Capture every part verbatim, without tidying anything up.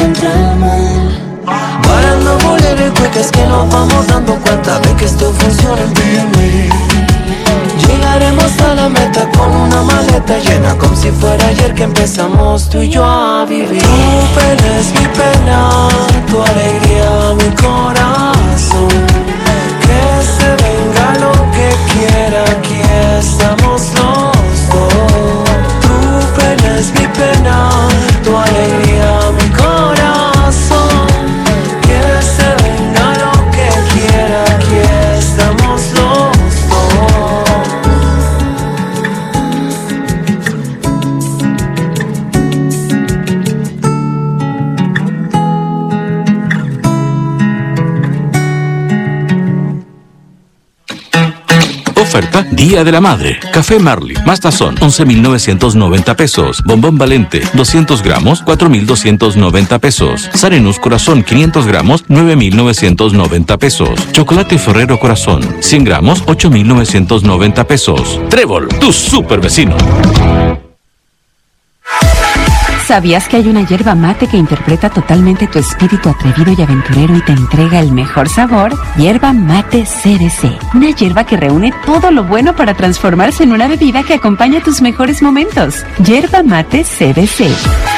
contra el mal. Parando moler cuecas que nos vamos dando cuenta de que esto funciona en ti y en mí. Llegaremos a la meta con una maleta llena como si fuera ayer que empezamos tú y yo a vivir. Tu pena es mi pena, tu alegría mi corazón. Que se venga lo que quiera, aquí estamos los dos. Tu pena es mi pena, tu alegría mi corazón. Que se venga lo que quiera, aquí estamos los dos. Oferta Día de la Madre. Café Marley, más tazón, once mil novecientos noventa pesos. Bombón Valente, doscientos gramos, cuatro mil doscientos noventa pesos. Sarenus Corazón, quinientos gramos, nueve mil novecientos noventa pesos. Chocolate Ferrero Corazón, cien gramos, ocho mil novecientos noventa pesos. Trébol, tu super vecino. ¿Sabías que hay una yerba mate que interpreta totalmente tu espíritu atrevido y aventurero y te entrega el mejor sabor? Yerba Mate C B C. Una yerba que reúne todo lo bueno para transformarse en una bebida que acompaña tus mejores momentos. Yerba Mate C B C.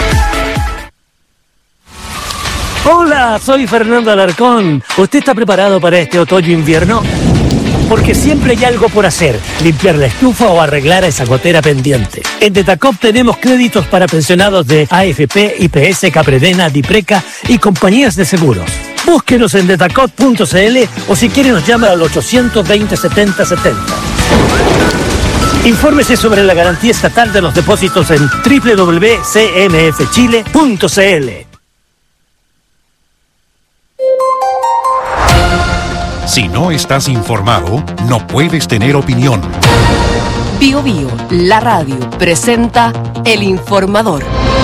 Hola, soy Fernando Alarcón. ¿Usted está preparado para este otoño-invierno? Porque siempre hay algo por hacer, limpiar la estufa o arreglar esa gotera pendiente. En Detacop tenemos créditos para pensionados de A F P, I P S, Capredena, Dipreca y compañías de seguros. Búsquenos en detacop punto c l o si quiere nos llama al ochocientos veinte setenta setenta. Infórmese sobre la garantía estatal de los depósitos en doble u doble u doble u punto c m f chile punto c l. Si no estás informado, no puedes tener opinión. Bio Bio, la radio, presenta El Informador.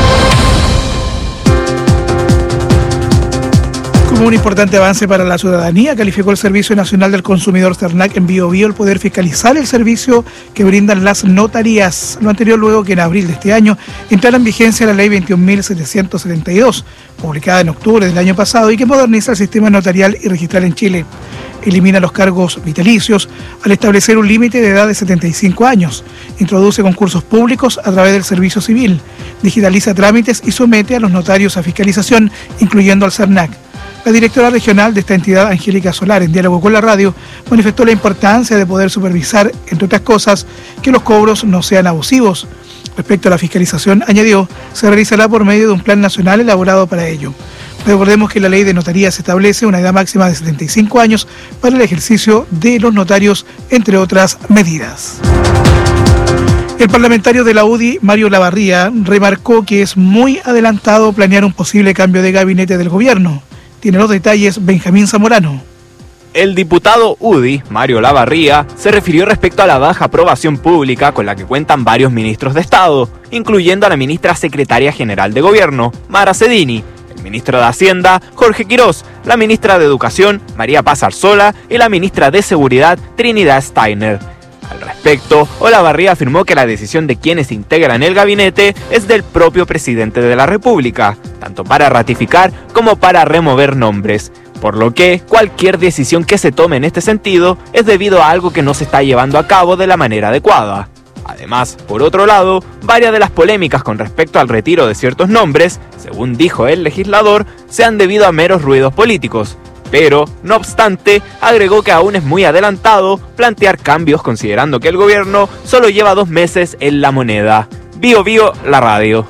Como un importante avance para la ciudadanía, calificó el Servicio Nacional del Consumidor Cernac en Bio Bio el poder fiscalizar el servicio que brindan las notarías. Lo anterior luego que en abril de este año entrara en vigencia la Ley veintiún mil setecientos setenta y dos, publicada en octubre del año pasado y que moderniza el sistema notarial y registral en Chile. Elimina los cargos vitalicios al establecer un límite de edad de setenta y cinco años, introduce concursos públicos a través del servicio civil, digitaliza trámites y somete a los notarios a fiscalización, incluyendo al Cernac. La directora regional de esta entidad, Angélica Solar, en diálogo con la radio, manifestó la importancia de poder supervisar, entre otras cosas, que los cobros no sean abusivos. Respecto a la fiscalización, añadió, se realizará por medio de un plan nacional elaborado para ello. Recordemos que la ley de notarías establece una edad máxima de setenta y cinco años para el ejercicio de los notarios, entre otras medidas. El parlamentario de la U D I, Mario Lavarría, remarcó que es muy adelantado planear un posible cambio de gabinete del gobierno. Tiene los detalles Benjamín Zamorano. El diputado U D I, Mario Lavarría, se refirió respecto a la baja aprobación pública con la que cuentan varios ministros de Estado, incluyendo a la ministra secretaria general de Gobierno, Mara Cedini, el ministro de Hacienda, Jorge Quirós, la ministra de Educación, María Paz Arzola, y la ministra de Seguridad, Trinidad Steiner. Al respecto, Olavarría afirmó que la decisión de quienes integran el gabinete es del propio presidente de la República, tanto para ratificar como para remover nombres, por lo que cualquier decisión que se tome en este sentido es debido a algo que no se está llevando a cabo de la manera adecuada. Además, por otro lado, varias de las polémicas con respecto al retiro de ciertos nombres, según dijo el legislador, se han debido a meros ruidos políticos. Pero, no obstante, agregó que aún es muy adelantado plantear cambios considerando que el gobierno solo lleva dos meses en la moneda. Bio Bio, la radio.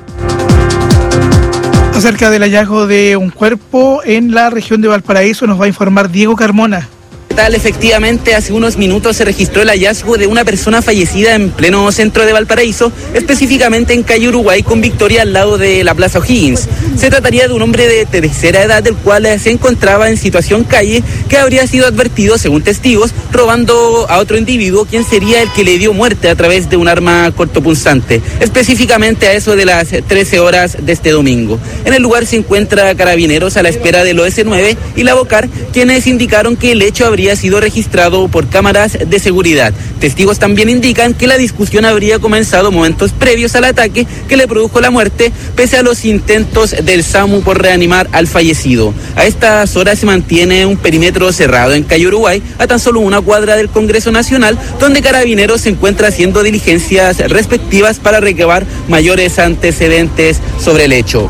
Acerca del hallazgo de un cuerpo en la región de Valparaíso nos va a informar Diego Carmona. Tal, efectivamente, hace unos minutos se registró el hallazgo de una persona fallecida en pleno centro de Valparaíso, específicamente en calle Uruguay con Victoria al lado de la Plaza O'Higgins. Se trataría de un hombre de tercera edad, del cual se encontraba en situación calle, que habría sido advertido, según testigos, robando a otro individuo, quien sería el que le dio muerte a través de un arma cortopunzante, específicamente a eso de las trece horas de este domingo. En el lugar se encuentra Carabineros a la espera del O S nueve y la Bocar, quienes indicaron que el hecho habría habría sido registrado por cámaras de seguridad. Testigos también indican que la discusión habría comenzado momentos previos al ataque que le produjo la muerte, pese a los intentos del SAMU por reanimar al fallecido. A estas horas se mantiene un perímetro cerrado en Calle Uruguay, a tan solo una cuadra del Congreso Nacional, donde Carabineros se encuentra haciendo diligencias respectivas para recabar mayores antecedentes sobre el hecho.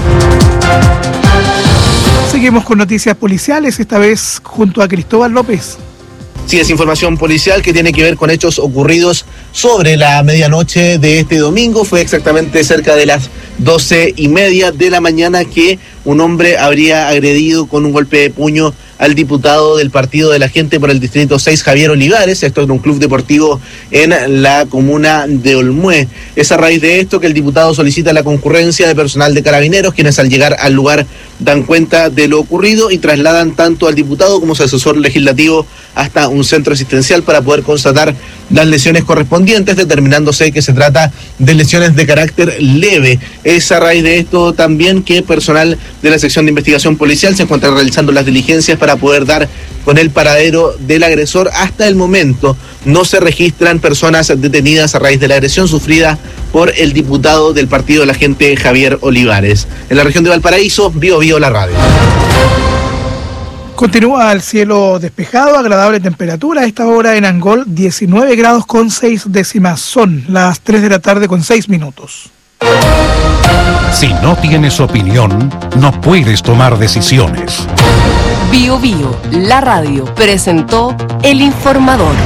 Seguimos con noticias policiales, esta vez junto a Cristóbal López. Sí, es información policial que tiene que ver con hechos ocurridos sobre la medianoche de este domingo. Fue exactamente cerca de las doce y media de la mañana que un hombre habría agredido con un golpe de puño al diputado del Partido de la Gente por el Distrito seis, Javier Olivares. Esto en un club deportivo en la comuna de Olmué. Es a raíz de esto que el diputado solicita la concurrencia de personal de Carabineros, quienes al llegar al lugar dan cuenta de lo ocurrido y trasladan tanto al diputado como su asesor legislativo hasta un centro asistencial para poder constatar las lesiones correspondientes, determinándose que se trata de lesiones de carácter leve. Es a raíz de esto también que personal de la sección de investigación policial se encuentra realizando las diligencias para poder dar con el paradero del agresor. Hasta el momento no se registran personas detenidas a raíz de la agresión sufrida por el diputado del Partido de la Gente, Javier Olivares. En la región de Valparaíso, Bio Bio la radio. Continúa el cielo despejado, agradable temperatura. A esta hora en Angol, diecinueve grados con seis décimas. Son las tres de la tarde con seis minutos. Si no tienes opinión, no puedes tomar decisiones. Bio Bio, la radio, presentó El Informador.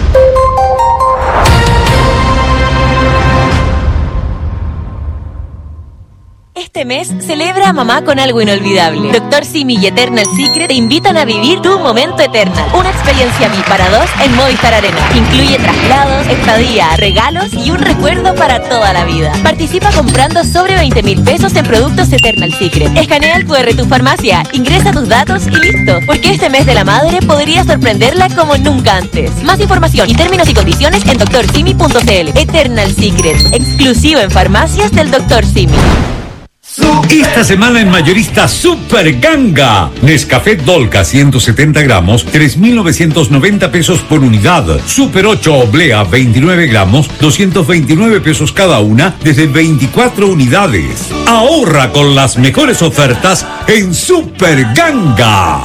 Este mes celebra a mamá con algo inolvidable. Doctor Simi y Eternal Secret te invitan a vivir tu momento Eternal. Una experiencia V I P para dos en Movistar Arena. Incluye traslados, estadía, regalos y un recuerdo para toda la vida. Participa comprando sobre veinte mil pesos en productos Eternal Secret. Escanea el cu erre de tu farmacia, ingresa tus datos y listo. Porque este mes de la madre podría sorprenderla como nunca antes. Más información y términos y condiciones en doctor simi punto c l. Eternal Secret, exclusivo en farmacias del doctor Simi. Esta semana en Mayorista Super Ganga. Nescafé Dolca ciento setenta gramos, tres mil novecientos noventa pesos por unidad. Super ocho Oblea veintinueve gramos, doscientos veintinueve pesos cada una, desde veinticuatro unidades. Ahorra con las mejores ofertas en Super Ganga.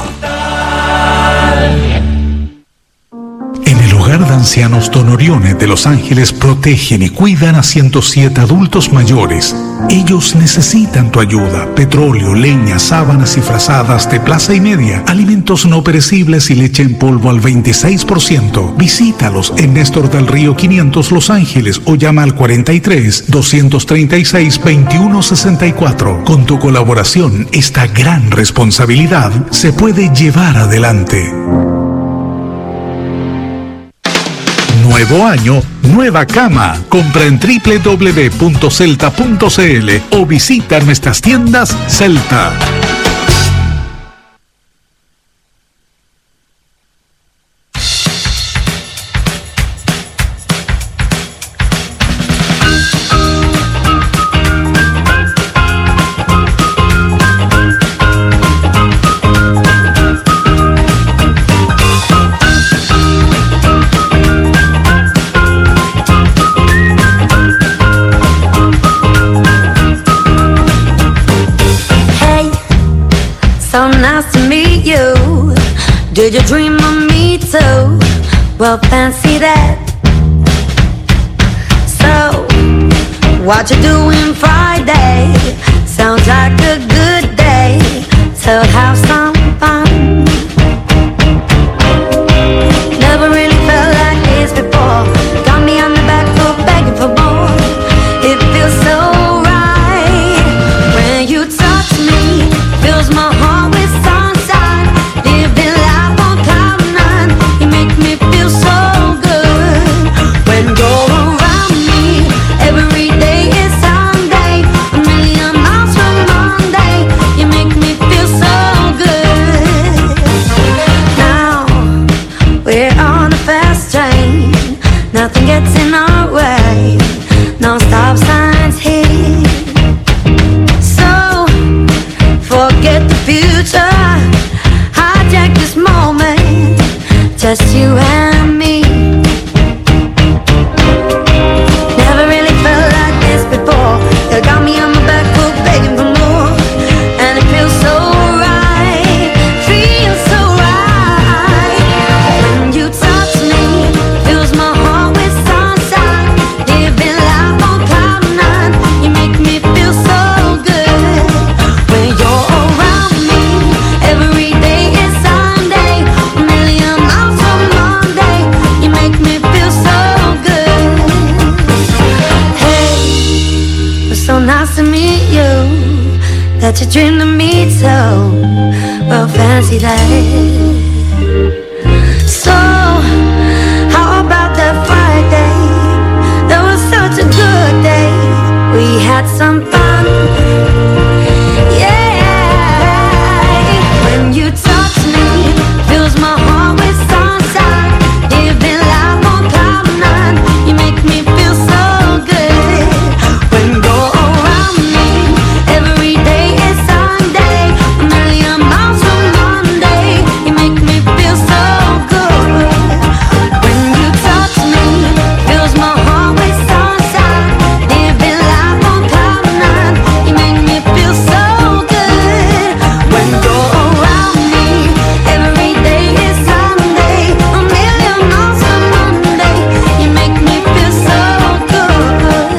En el Hogar de Ancianos Don Orione de Los Ángeles protegen y cuidan a ciento siete adultos mayores. Ellos necesitan tu ayuda: petróleo, leña, sábanas y frazadas de plaza y media, alimentos no perecibles y leche en polvo al veintiséis por ciento. Visítalos en Néstor del Río quinientos Los Ángeles o llama al cuarenta y tres, doscientos treinta y seis, veintiuno sesenta y cuatro. Con tu colaboración, esta gran responsabilidad se puede llevar adelante. Nuevo año, nueva cama. Compra en doble u doble u doble u punto celta punto c l o visita nuestras tiendas Celta. Did you dream of me too? Well, fancy that. So, what you doing Friday? Sounds like a good day to have some fun. Never really felt like this before. Got me on the back foot begging for more. It feels so right when you touch me. Fills my heart with sunshine. Living life on cloud nine. You make me feel so good when you're around me. Every day is Sunday. A million miles from Monday. You make me feel so good. dream to meet, so we'll fancy that. So, how about that Friday? That was such a good day. We had some fun. Yeah. When you touch me, fills my heart with sunshine. Living life on cloud nine, you make me feel so good. When you go around me, every day is Sunday. A million miles from Monday, you make me feel so good. When you touch me, fills my heart with sunshine. Living life on cloud nine, you make me feel so good. When you go around me, every day is Sunday. A million miles from Monday, you make me feel so good.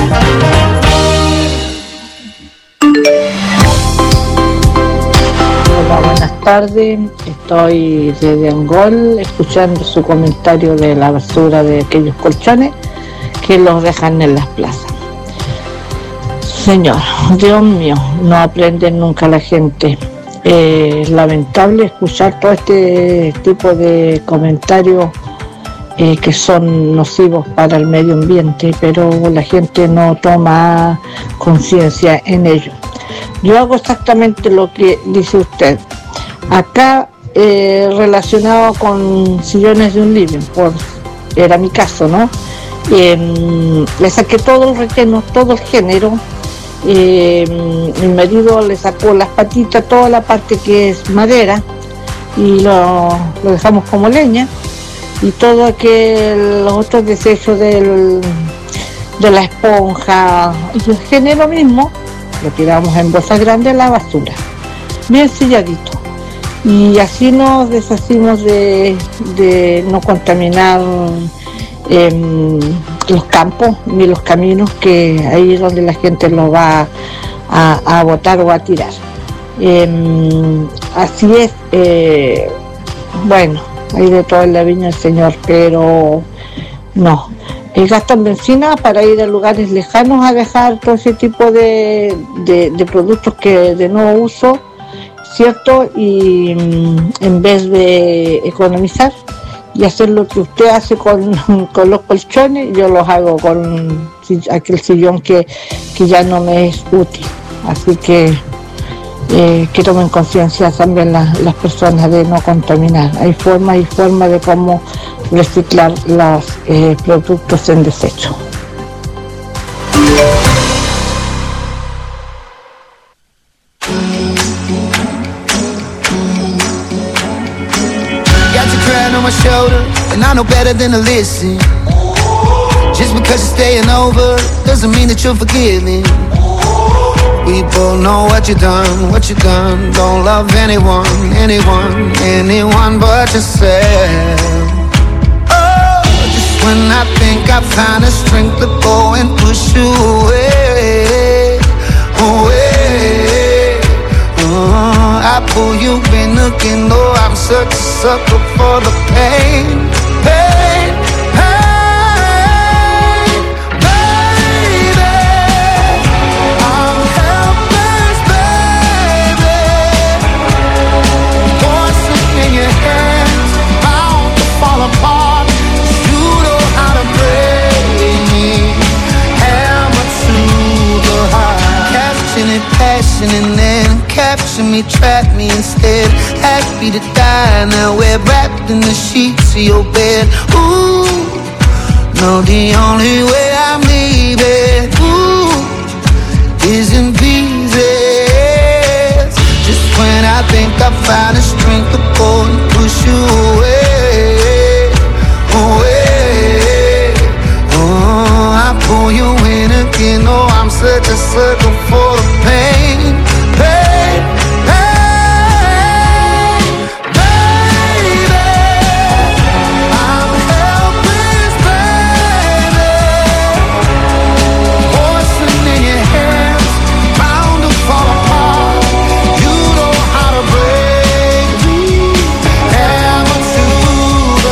Hola, buenas tardes. Estoy desde Angol escuchando su comentario de la basura de aquellos colchones que los dejan en las plazas. Señor, Dios mío, no aprenden nunca la gente. Eh, es lamentable escuchar todo este tipo de comentarios eh, que son nocivos para el medio ambiente, pero la gente no toma conciencia en ello. Yo hago exactamente lo que dice usted. Acá, eh, relacionado con sillones de un living, por, era mi caso, ¿no? Eh, le saqué todo el relleno, todo el género. Eh, mi marido le sacó las patitas, toda la parte que es madera, y lo, lo dejamos como leña. Y todo aquel, los otros desechos del, de la esponja y el género mismo, lo tiramos en bolsas grandes a la basura, bien selladito, y así nos deshacimos de, de no contaminar eh, los campos ni los caminos, que ahí es donde la gente lo va a, a botar o a tirar. Eh, así es, eh, bueno, hay de todo en la viña del Señor, pero no. Eh, gastan benzina para ir a lugares lejanos a dejar todo ese tipo de, de, de productos que de nuevo uso, ¿cierto? Y mm, en vez de economizar y hacer lo que usted hace con, con los colchones, yo los hago con aquel sillón que, que ya no me es útil. Así que eh, que tomen conciencia también la, las personas de no contaminar. Hay formas y formas de cómo reciclar los eh, productos en desecho. Got your crown on my shoulder, and I know better than to listen. Just because you're staying over doesn't mean that you're forgiving. We both know what you done, what you done. Don't love anyone, anyone, anyone but yourself. When I think I find the strength to go and push you away, away. Uh, I pull you in again, though I'm such a sucker for the pain, pain, pain, baby. I'm helpless, baby. Poison in your hands, bound to fall apart. Passion and then capture me, trap me instead. Happy to die, now we're wrapped in the sheets of your bed. Ooh, no, the only way I'm leaving, ooh, is in pieces. Just when I think I find the strength to go and push you away, away. Oh, I pull you in again, oh, I'm such a sucker for the pain, pain, pain, baby. I'm helpless, baby. Poison in your hands, bound to fall apart. You know how to break me, hammer to the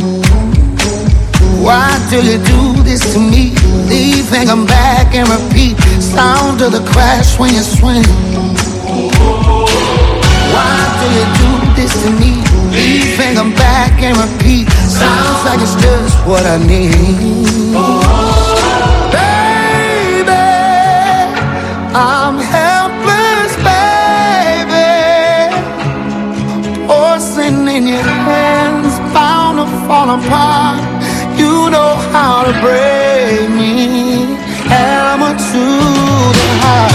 heart. Why do you do this to me? Leave and come back and repeat. crash when you swing. Why do you do this to me? Think I'm back and repeat. Sounds like it's just what I need. Baby, I'm helpless, baby. Forcing in your hands, bound to fall apart. You know how to break me. Hammer to the heart.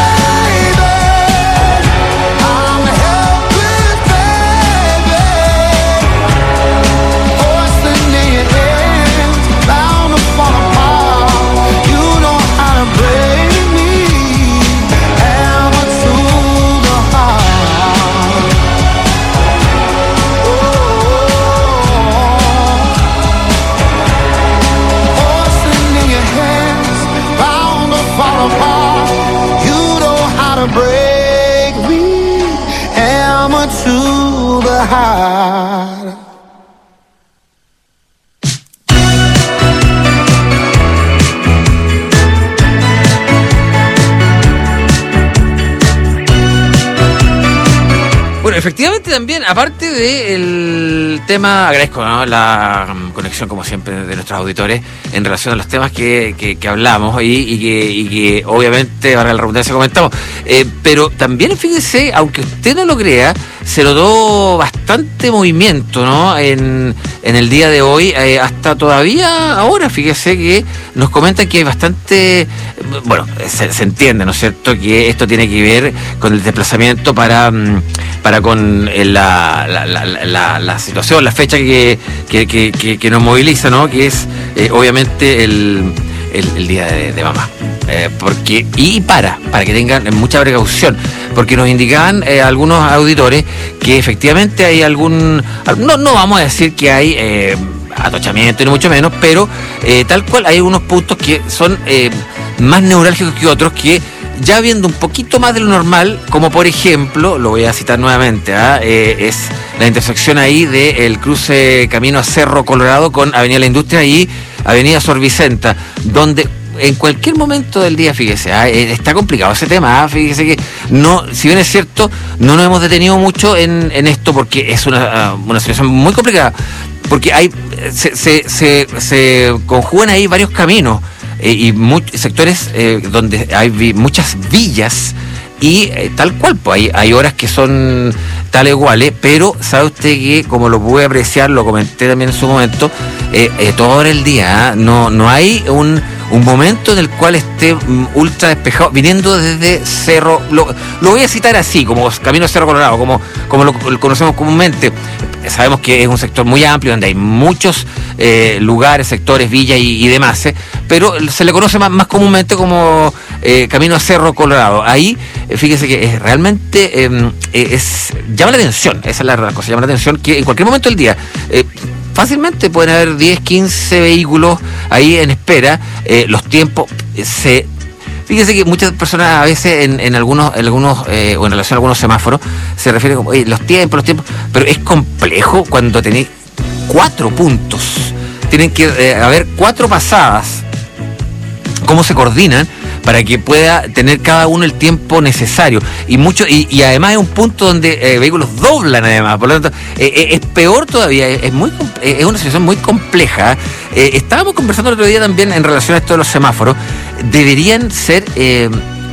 Break me, hammer to the heart. Bueno, efectivamente también, aparte del tema, agradezco, ¿no?, la conexión como siempre de nuestros auditores en relación a los temas que, que, que hablamos y, y, que, y que obviamente, para la redundancia, comentamos. Eh, pero también, fíjese, aunque usted no lo crea, se notó bastante movimiento, ¿no?, en, en el día de hoy, eh, hasta todavía ahora, fíjese que nos comentan que hay bastante, bueno, se, se entiende, ¿no es cierto?, que esto tiene que ver con el desplazamiento para, para con la, la, la, la, la situación, la fecha que, que, que, que, que nos moviliza, ¿no?, que es eh, obviamente el, el, el día de, de mamá. Eh, porque y para, para que tengan mucha precaución, porque nos indicaban eh, algunos auditores que efectivamente hay algún, no, no vamos a decir que hay eh, atochamiento ni mucho menos, pero eh, tal cual hay unos puntos que son eh, más neurálgicos que otros, que ya viendo un poquito más de lo normal, como por ejemplo, lo voy a citar nuevamente, ¿eh? Eh, es la intersección ahí del cruce camino a Cerro Colorado con Avenida La Industria y Avenida Sor Vicenta, donde en cualquier momento del día, fíjese, ¿eh? está complicado ese tema, ¿eh? Fíjese que no, si bien es cierto, no nos hemos detenido mucho en, en esto porque es una, una situación muy complicada, porque hay se, se, se, se conjugan ahí varios caminos eh, y muy, sectores eh, donde hay vi, muchas villas y eh, tal cual, pues hay, hay horas que son tales iguales, pero sabe usted que, como lo pude apreciar, lo comenté también en su momento, eh, eh, toda hora del día, ¿eh? no, no hay un un momento en el cual esté um, ultra despejado, viniendo desde Cerro, lo, lo voy a citar así, como Camino Cerro Colorado, como, como lo, lo conocemos comúnmente. Sabemos que es un sector muy amplio, donde hay muchos eh, lugares, sectores, villas y, y demás, ¿eh? Pero se le conoce más, más comúnmente como eh, Camino Cerro Colorado. Ahí, eh, fíjese que es realmente, eh, es llama la atención, esa es la cosa, llama la atención que en cualquier momento del día, eh, fácilmente pueden haber diez, quince vehículos ahí en espera. Eh, los tiempos se... Fíjese que muchas personas a veces en, en algunos, en algunos eh, o en relación a algunos semáforos se refieren como, oye, los tiempos, los tiempos, pero es complejo cuando tenéis cuatro puntos. Tienen que eh, haber cuatro pasadas. ¿Cómo se coordinan para que pueda tener cada uno el tiempo necesario? Y mucho y, y además es un punto donde eh, vehículos doblan además, por lo tanto eh, eh, es peor todavía, es muy es una situación muy compleja. Eh, estábamos conversando el otro día también en relación a esto de los semáforos. Deberían ser eh,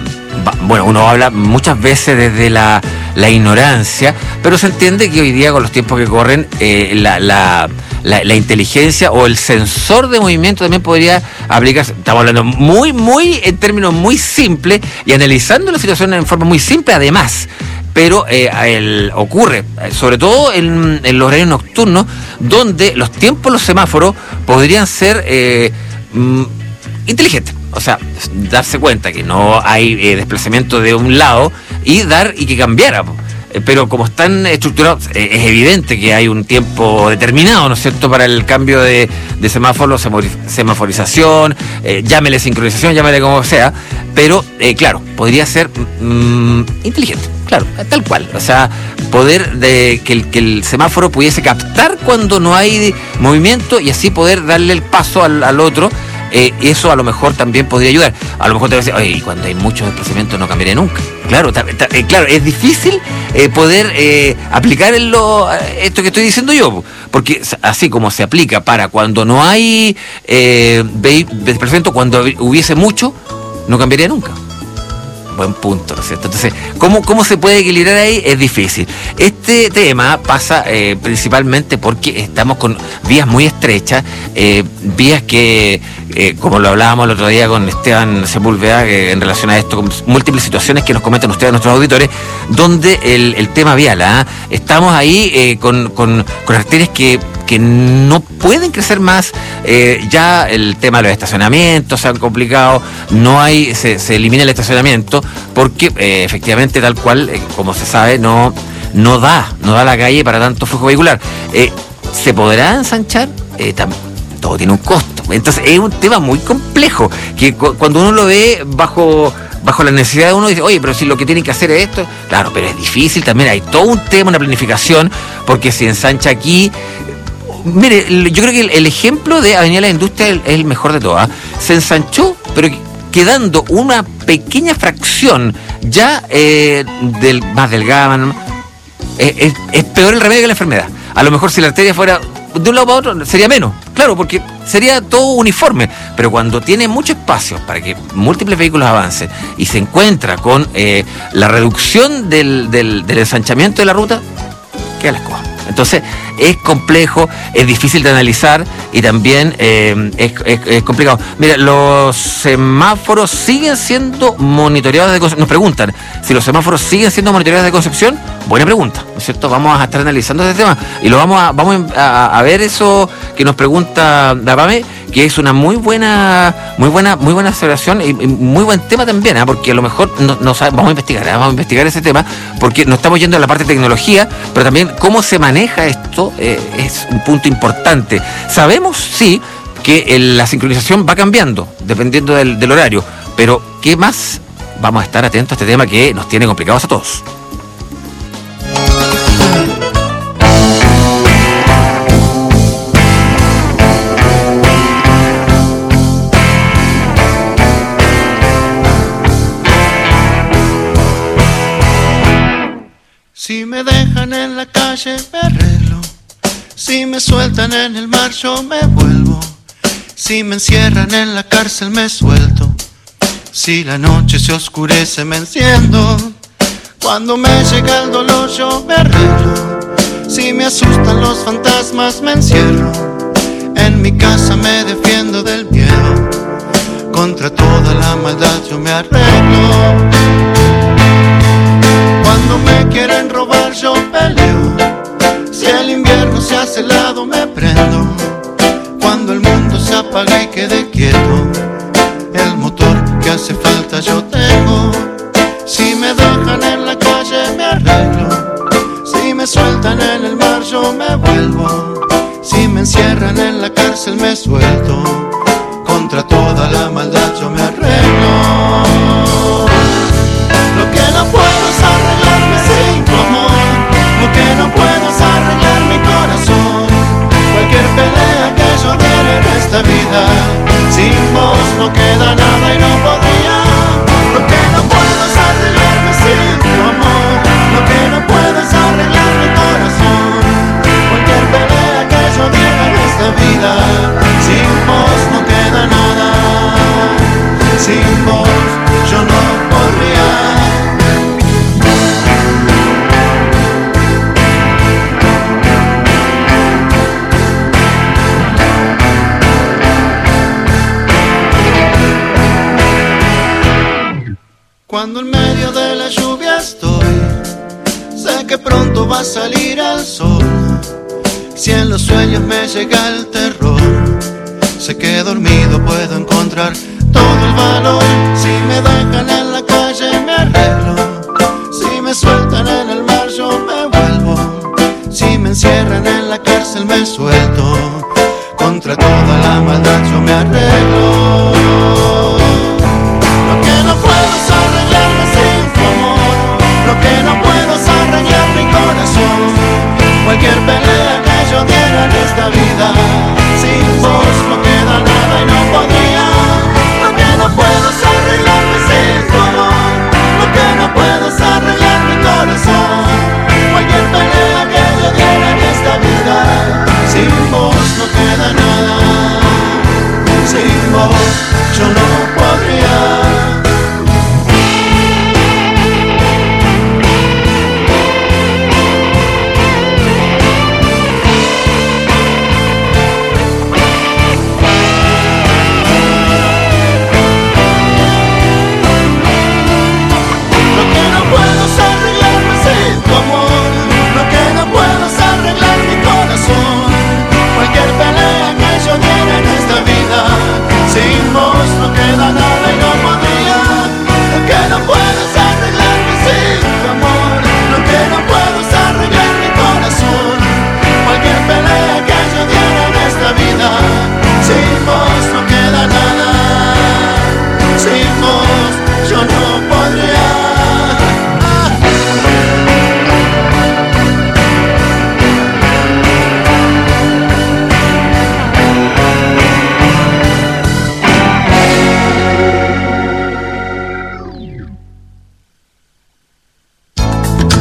bueno, uno habla muchas veces desde la, la ignorancia, pero se entiende que hoy día con los tiempos que corren eh, la, la La, la inteligencia o el sensor de movimiento también podría aplicarse. Estamos hablando muy, muy, en términos muy simples y analizando la situación en forma muy simple además. Pero eh, el, ocurre, sobre todo en, en los horarios nocturnos, donde los tiempos, los semáforos, podrían ser eh, mm, inteligentes. O sea, darse cuenta que no hay eh, desplazamiento de un lado y dar y que cambiara. Pero como están estructurados, eh, es evidente que hay un tiempo determinado, ¿no es cierto?, para el cambio de, de semáforo, semaforización, eh, llámele sincronización, llámele como sea, pero eh, claro, podría ser mmm, inteligente, claro, tal cual, o sea, poder de que el, que el semáforo pudiese captar cuando no hay movimiento y así poder darle el paso al, al otro. eh, eso a lo mejor también podría ayudar. A lo mejor te va a decir, oye, y cuando hay muchos desplazamientos no cambiaría nunca. Claro, ta, ta, eh, claro, es difícil eh, poder eh, aplicar en lo, esto que estoy diciendo yo, porque así como se aplica para cuando no hay eh, desplazamiento, cuando hubiese mucho, no cambiaría nunca. Buen punto, ¿no es cierto? Entonces, ¿cómo, cómo se puede equilibrar ahí? Es difícil. Este tema pasa eh, principalmente porque estamos con vías muy estrechas, eh, vías que, eh, como lo hablábamos el otro día con Esteban Sepúlveda, eh, en relación a esto, con múltiples situaciones que nos comentan ustedes, nuestros auditores, donde el, el tema vial, ¿eh? Estamos ahí eh, con, con, con arterias que que no pueden crecer más, eh, ya el tema de los estacionamientos se han complicado, no hay, se, se elimina el estacionamiento porque eh, efectivamente tal cual, eh, como se sabe, no, no da, no da la calle para tanto flujo vehicular. Eh, ¿Se podrá ensanchar? Eh, tam- todo tiene un costo. Entonces es un tema muy complejo, que cu- cuando uno lo ve bajo... bajo la necesidad de uno, dice, oye, pero si lo que tienen que hacer es esto, claro, pero es difícil también, hay todo un tema, una planificación, porque si ensancha aquí. Mire, yo creo que el, el ejemplo de Avenida La Industria es el, es el mejor de todas. Se ensanchó, pero quedando una pequeña fracción ya eh, del, más delgada. Es, es, es peor el remedio que la enfermedad. A lo mejor si la arteria fuera de un lado para otro sería menos, claro, porque sería todo uniforme. Pero cuando tiene mucho espacio para que múltiples vehículos avancen y se encuentra con eh, la reducción del, del, del ensanchamiento de la ruta, queda la escoba. Entonces es complejo, es difícil de analizar y también eh, es, es, es complicado. Mira, los semáforos siguen siendo monitoreados de Concepción. Nos preguntan si los semáforos siguen siendo monitoreados de Concepción. Buena pregunta, ¿no es cierto? Vamos a estar analizando este tema y lo vamos a, vamos a, a ver eso que nos pregunta Dapame, que es una muy buena, muy buena, muy buena observación y, y muy buen tema también, ¿eh? Porque a lo mejor no, no sabe, vamos a investigar, ¿eh? vamos a investigar ese tema, porque nos estamos yendo a la parte de tecnología, pero también cómo se maneja esto eh, es un punto importante. Sabemos, sí, que el, la sincronización va cambiando dependiendo del, del horario, pero ¿qué más? Vamos a estar atentos a este tema que nos tiene complicados a todos. Si me dejan en la calle me arreglo, si me sueltan en el mar yo me vuelvo, si me encierran en la cárcel me suelto, si la noche se oscurece me enciendo, cuando me llega el dolor yo me arreglo, si me asustan los fantasmas me encierro, en mi casa me defiendo del miedo, contra toda la maldad yo me arreglo. Cuando me quieren robar yo peleo, si el invierno se hace helado me prendo, cuando el mundo se apaga y quede quieto, el motor que hace falta yo tengo, si me dejan en la calle me arreglo, si me sueltan en el mar yo me vuelvo, si me encierran en la cárcel me suelto, contra toda la maldad yo me arreglo. Lo que no puedo es arreglarme sin tu amor, lo que no puedo es arreglar mi corazón, cualquier pelea que yo diera en esta vida, sin vos no queda nada y no podría. Lo que no puedo es arreglarme sin tu amor, lo que no puedo es arreglar mi corazón, cualquier pelea que yo diera en esta vida, sin vos no queda nada, sin vos yo no podría. Cuando en medio de la lluvia estoy, sé que pronto va a salir el sol. Si en los sueños me llega el terror, sé que dormido puedo encontrar todo el valor. Si me dejan en la calle me arreglo, si me sueltan en el mar yo me vuelvo, si me encierran en la cárcel me suelto, contra toda la maldad yo me arreglo. Lo que no puedo es arreglarme sin tu amor, lo que no puedo es arreglar mi corazón, cualquier pelea que yo diera en esta vida, sin vos no queda nada y no podría.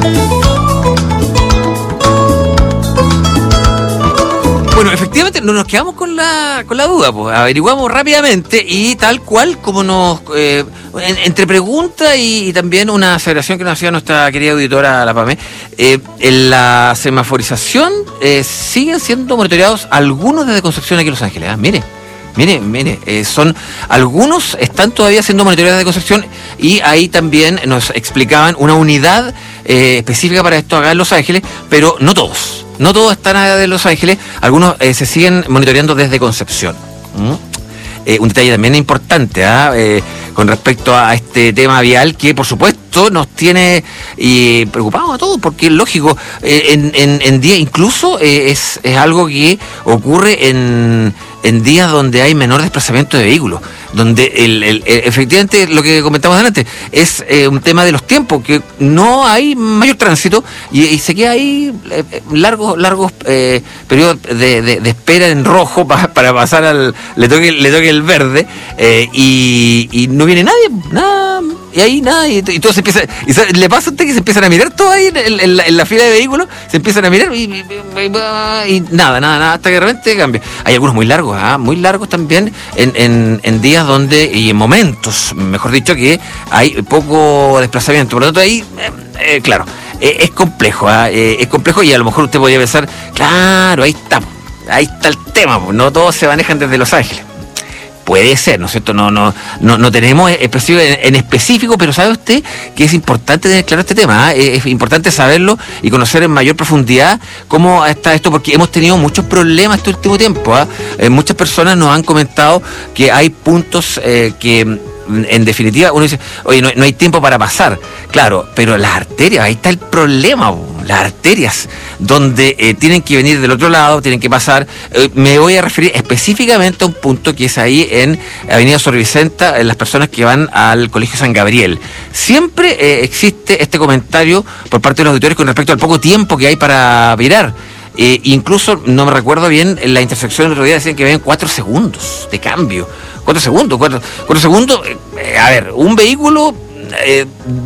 Bueno, efectivamente no nos quedamos con la con la duda, pues averiguamos rápidamente y tal cual como nos eh, en, entre pregunta y, y también una aseveración que nos hacía nuestra querida auditora la Pame, eh, en la semaforización eh, siguen siendo monitoreados algunos desde Concepción aquí en Los Ángeles, ¿eh? Mire. Mire, mire, eh, son algunos están todavía siendo monitoreados de Concepción y ahí también nos explicaban una unidad eh, específica para esto acá en Los Ángeles, pero no todos, no todos están allá de Los Ángeles, algunos eh, se siguen monitoreando desde Concepción. ¿Mm? Eh, un detalle también importante ¿eh? Eh, con respecto a este tema vial que por supuesto nos tiene eh, preocupados a todos, porque es lógico, eh, en, en, en día incluso eh, es, es algo que ocurre en en días donde hay menor desplazamiento de vehículos, donde el, el, el, efectivamente lo que comentamos antes es eh, un tema de los tiempos, que no hay mayor tránsito y, y se queda ahí eh, largos largos eh, periodos de, de, de espera en rojo pa, para pasar al le toque le toque el verde eh, y, y no viene nadie, nada, y ahí nada, y, y todo se empieza, y sabe, le pasa a usted que se empiezan a mirar todo ahí en, en, en, la, en la fila de vehículos, se empiezan a mirar y, y, y, y nada, nada, nada, hasta que de repente cambia. Hay algunos muy largos, ¿ah? muy largos también en, en, en días donde, y en momentos, mejor dicho, que hay poco desplazamiento. Por lo tanto, ahí, eh, eh, claro, eh, es complejo, ¿ah? eh, es complejo y a lo mejor usted podría pensar, claro, ahí está, ahí está el tema, pues, no todos se manejan desde Los Ángeles. Puede ser, ¿no es cierto? No, no, no, no tenemos específico, en, en específico, pero ¿sabe usted que es importante tener claro este tema? ¿eh? Es importante saberlo y conocer en mayor profundidad cómo está esto, porque hemos tenido muchos problemas este último tiempo. ¿eh? Eh, muchas personas nos han comentado que hay puntos eh, que, en definitiva, uno dice, oye, no, no hay tiempo para pasar. Claro, pero las arterias, ahí está el problema, las arterias, donde eh, tienen que venir del otro lado, tienen que pasar. Eh, me voy a referir específicamente a un punto que es ahí en Avenida Sor Vicenta, en las personas que van al Colegio San Gabriel. Siempre eh, existe este comentario por parte de los auditores con respecto al poco tiempo que hay para virar. Eh, incluso, no me recuerdo bien, en la intersección del otro día decían que habían cuatro segundos de cambio. Cuatro segundos, cuatro, cuatro segundos. Eh, a ver, un vehículo... Eh,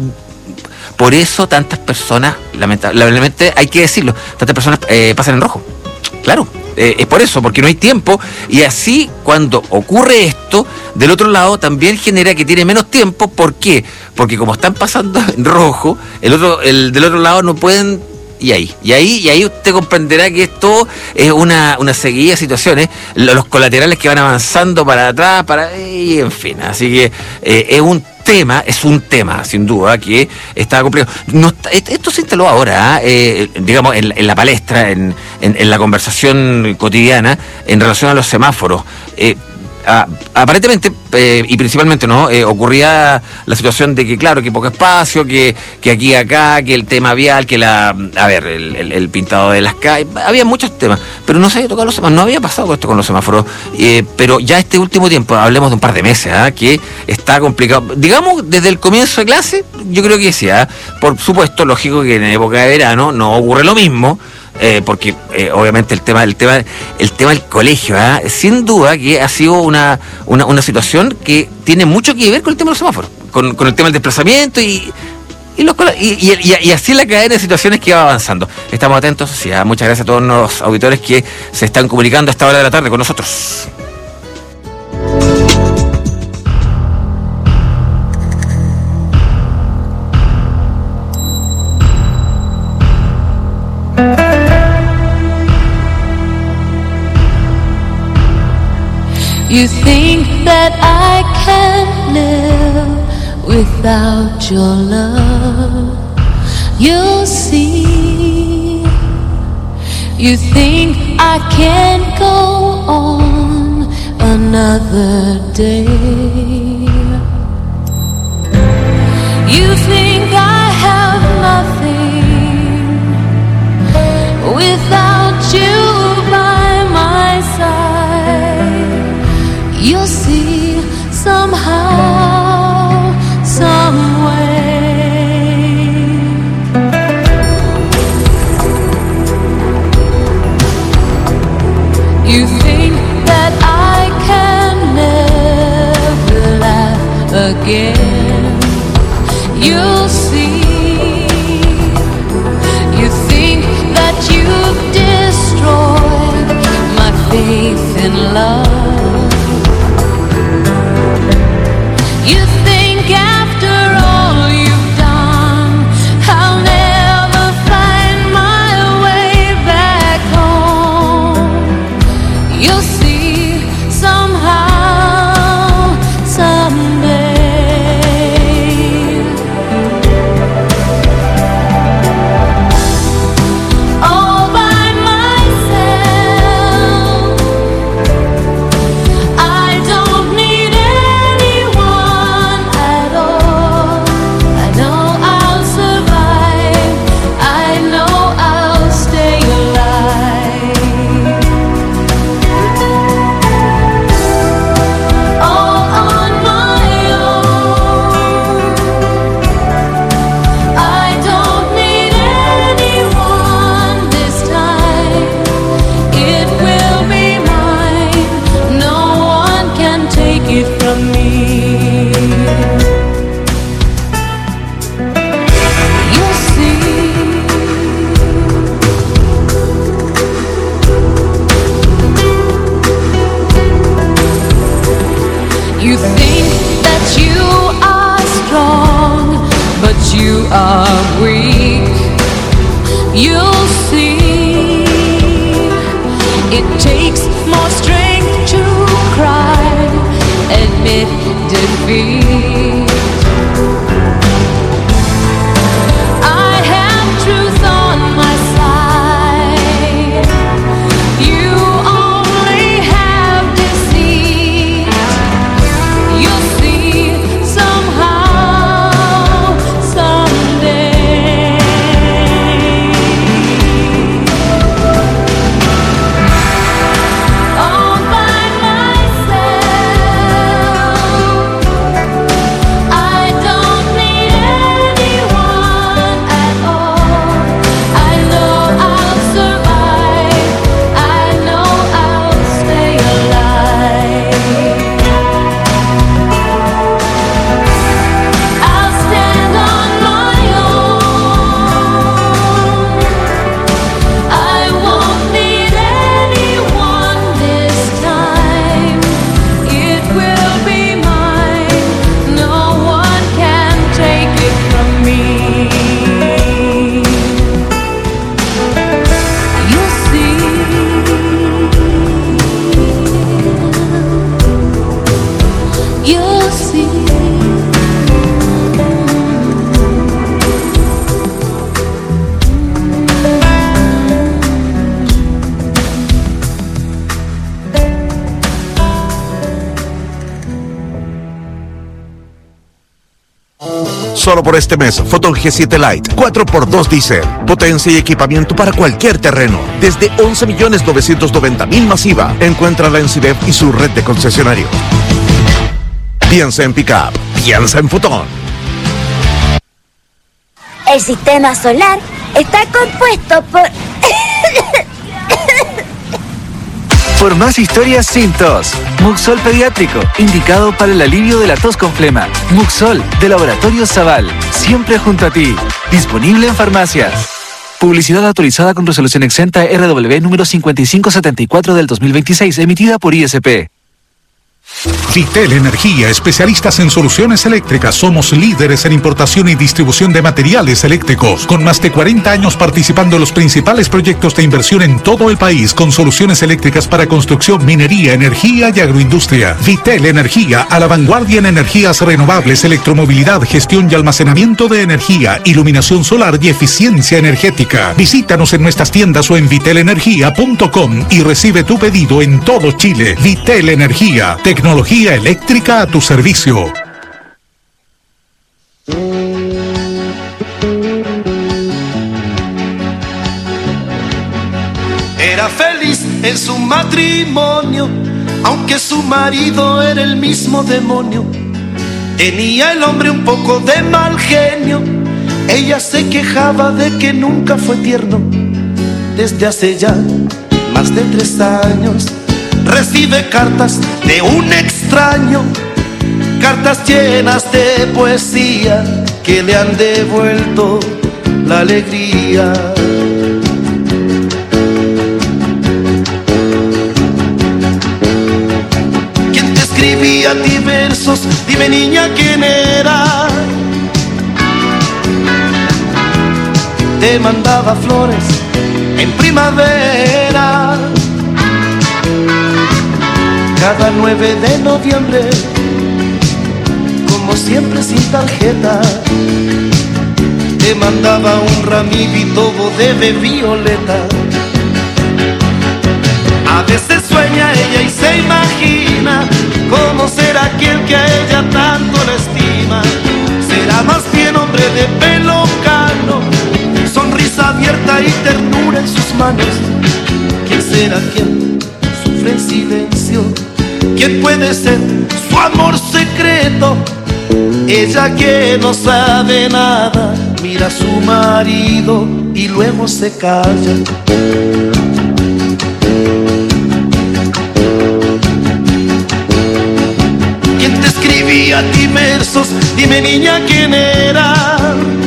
por eso tantas personas, lamentablemente hay que decirlo, tantas personas eh, pasan en rojo. Claro, eh, es por eso, porque no hay tiempo. Y así, cuando ocurre esto, del otro lado también genera que tiene menos tiempo. ¿Por qué? Porque como están pasando en rojo, el otro, el del otro lado no pueden... Y ahí, y ahí, y ahí usted comprenderá que esto es una, una seguida de situaciones, los colaterales que van avanzando para atrás, para y en fin, así que eh, es un tema, es un tema, sin duda, que está complejo. No, esto se instaló ahora, eh, digamos, en, en la palestra, en, en, en la conversación cotidiana, en relación a los semáforos. Eh, Ah, aparentemente eh, y principalmente no eh, ocurría la situación de que claro que poco espacio, que, que aquí y acá, que el tema vial, que la a ver el, el, el pintado de las calles, había muchos temas, pero no se había tocado los semáforos, no había pasado esto con los semáforos, eh, pero ya este último tiempo, hablemos de un par de meses, ¿eh? que está complicado, digamos desde el comienzo de clase, yo creo que sí, ¿eh? por supuesto, lógico que en época de verano no ocurre lo mismo. Eh, porque eh, obviamente el tema, el tema, el tema del colegio, ¿eh? sin duda que ha sido una, una, una situación que tiene mucho que ver con el tema de los semáforos, con, con el tema del desplazamiento y y, los, y, y, y así la cadena de situaciones que va avanzando. Estamos atentos, sí, ¿eh? Muchas gracias a todos los auditores que se están comunicando a esta hora de la tarde con nosotros. You think that I can live without your love. You'll see. You think I can't go on another day. You think I have nothing without you by my side. You'll see somehow, some way. You think that I can never laugh again. You'll see are weak, you'll see it takes more strength to cry, admit defeat. I have truth on my side, you only have deceit. You'll see somehow, someday. All by myself, I don't need anyone at all. I know I'll survive, I know I'll stay alive. I'll stand on my own. I won't need anyone this time. It will be mine. No one can take it from me. You'll see. You'll see. Solo por este mes, Photon G siete Lite cuatro por dos Diesel. Potencia y equipamiento para cualquier terreno. Desde once millones novecientos noventa mil masiva. Encuéntrala en Cidev y su red de concesionarios. Piensa en pickup. Piensa en Photon. El sistema solar está compuesto por... Por más historias sin tos. Muxol Pediátrico, indicado para el alivio de la tos con flema. Muxol, de Laboratorio Zaval, siempre junto a ti. Disponible en farmacias. Publicidad autorizada con resolución exenta R W número cincuenta y cinco setenta y cuatro del dos mil veintiséis, emitida por I S P. Vitel Energía, especialistas en soluciones eléctricas. Somos líderes en importación y distribución de materiales eléctricos, con más de cuarenta años participando en los principales proyectos de inversión en todo el país, con soluciones eléctricas para construcción, minería, energía y agroindustria. Vitel Energía, a la vanguardia en energías renovables, electromovilidad, gestión y almacenamiento de energía, iluminación solar y eficiencia energética. Visítanos en nuestras tiendas o en vitel energía punto com y recibe tu pedido en todo Chile. Vitel Energía, tecnología eléctrica a tu servicio. Era feliz en su matrimonio, aunque su marido era el mismo demonio. Tenía el hombre un poco de mal genio, ella se quejaba de que nunca fue tierno. Desde hace ya más de tres años recibe cartas de un extraño, cartas llenas de poesía que le han devuelto la alegría. ¿Quién te escribía a ti versos? Dime, niña, ¿quién era? Te mandaba flores en primavera. Cada nueve de noviembre, como siempre sin tarjeta, te mandaba un ramito de violeta. A veces sueña ella y se imagina cómo será aquel que a ella tanto la estima. Será más bien hombre de pelo cano, sonrisa abierta y ternura en sus manos. ¿Quién será quien sufre en silencio? ¿Quién puede ser su amor secreto? Ella que no sabe nada, mira a su marido y luego se calla. ¿Quién te escribía a ti versos? Dime, niña, ¿quién era?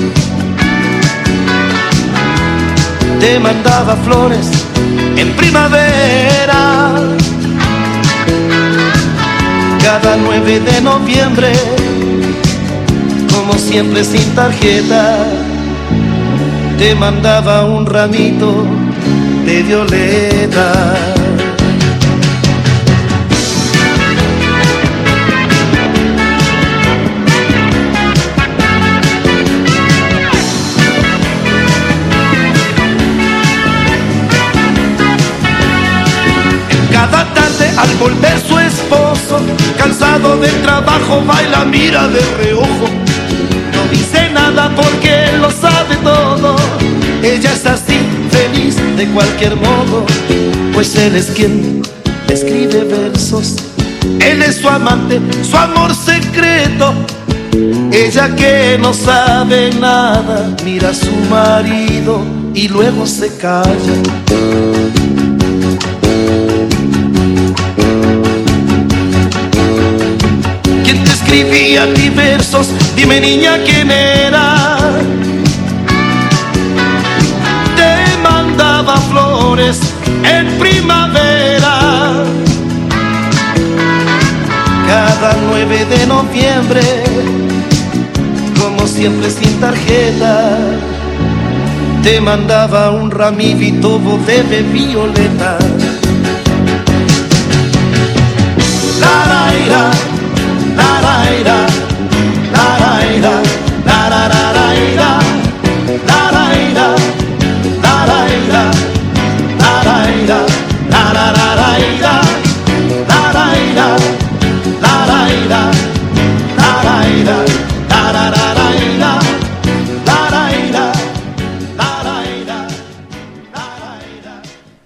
Te mandaba flores en primavera. Cada nueve de noviembre, como como siempre sin tarjeta, te mandaba un ramito de violeta. Cada tarde al volver su esposo, cansado del trabajo, baila, mira de reojo. No dice nada porque él lo sabe todo. Ella es así, feliz de cualquier modo, pues él es quien escribe versos. Él es su amante, su amor secreto. Ella que no sabe nada, mira a su marido y luego se calla. Escribía ti versos, dime niña quién era. Te mandaba flores en primavera. Cada nueve de noviembre, como siempre sin tarjeta, te mandaba un ramito de violeta. La la ira. La la ira, la la ira, la la la la ira, la la ira, la la ira, la la ira, la la la la ira, la la ira, la la ira, la la ira, la la la la ira, la la ira, la la ira, la la ira.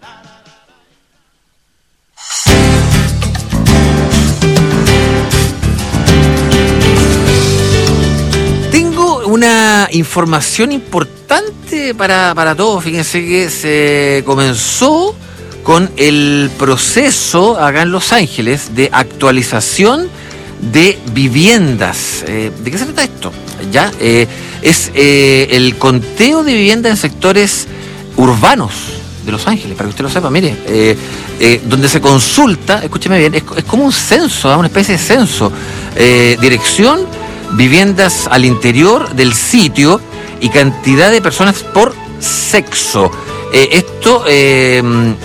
Una información importante para, para todos. Fíjense que se comenzó con el proceso acá en Los Ángeles de actualización de viviendas. Eh, ¿De qué se trata esto? Ya eh, es eh, el conteo de viviendas en sectores urbanos de Los Ángeles, para que usted lo sepa. Mire, eh, eh, donde se consulta, escúcheme bien, es, es como un censo, una especie de censo. Eh, dirección, viviendas al interior del sitio y cantidad de personas por sexo. Eh, esto eh,